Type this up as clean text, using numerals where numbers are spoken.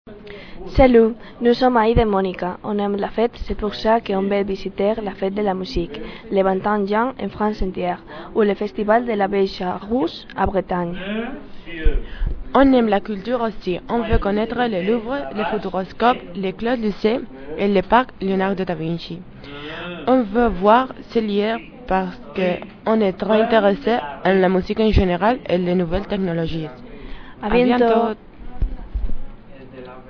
Salut, nous sommes Aïd et Monica. On aime la fête, c'est pour ça qu'on veut visiter la fête de la musique, les 20 ans Jean en France entière, ou le festival de la Beige Rousse à Bretagne. On aime la culture aussi. On veut connaître le Louvre, le Futuroscope, les Claude Lucé et le parc Leonardo da Vinci. On veut voir ces lieux parce qu'on est très intéressé en la musique en général et les nouvelles technologies. À bientôt.